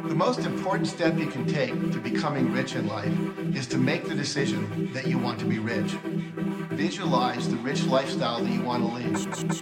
The most important step you can take to becoming rich in life is to make the decision that you want to be rich. Visualize the rich lifestyle that you want to lead.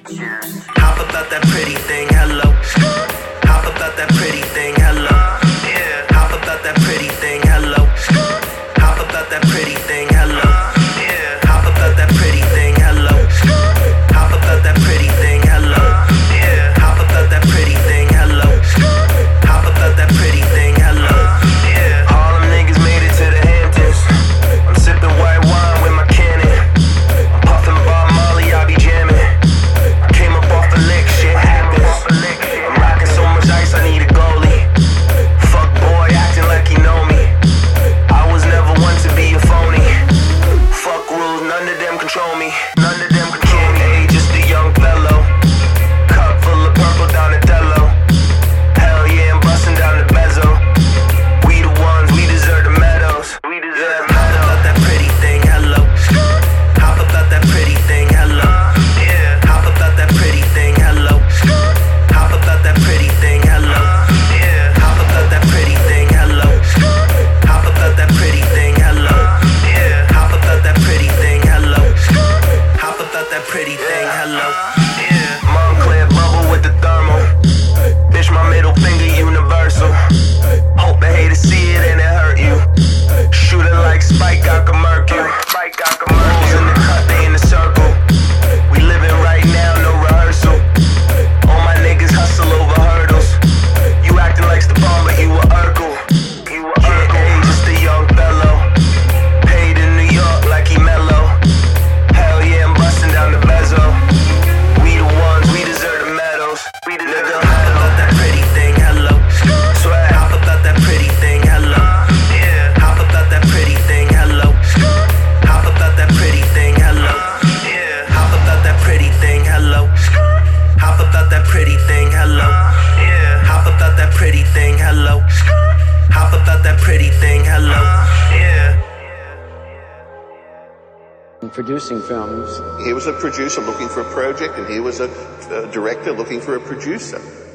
Hop about that pretty thing, hello. Hop about that pretty thing, hello. Hop about that pretty thing, hello. Hop about that pretty thing, hello. Hop about that pretty thing, hello. Hop about that pretty thing, hello. Hop about that pretty thing, hello. Hop about that pretty thing, hello. All them niggas made it to the Hamptons. I'm sipping white wine with my cannon. I'm puffing Bob Marley, I be jamming. I came up off a lick, shit happens. I'm rocking so much ice, I need a goalie. Fuck boy, acting like he know me. I was never one to be a phony. Fuck rules, none of them control me. None of them control me. Hey, just a young fellow. Cup full of purple Donatello. Hell yeah, I'm busting down the bezel. We the ones, we deserve the medals. We deserve the medals. Hop about that pretty thing, hello. Hop about that pretty thing, hello. Hop about that pretty thing, hello. Hop about that pretty thing, hello. Hop about that pretty thing, hello. Hop about that pretty thing, hello. Hop about that pretty thing, hello. Hop about that pretty thing, hello. Montclair bubble with the thermal. Bitch, my middle finger universal. Hope the haters see it and it hurt you. Shooting like Spike, I can murk you. Rules in the cut, they in the circle. We living right now, no rehearsal. All my niggas hustle over hurdles. You acting like Stephon, but you a Urkel. Yeah, hey, just a young fellow. Paid in New York like he mellow. Hell yeah, I'm busting down the bezel. We the ones, we deserve the medals. We deserve the medals. Hop about that pretty thing, hello. Swear, hop about that pretty thing, hello. Hop about that pretty thing, hello. Hop about that pretty thing, hello. Hop about that pretty thing, hello. Hop about that pretty thing, hello. Hop about that pretty thing, hello. Hop about that pretty thing, hello. Producing films. He was a producer looking for a project, and he was a director looking for a producer.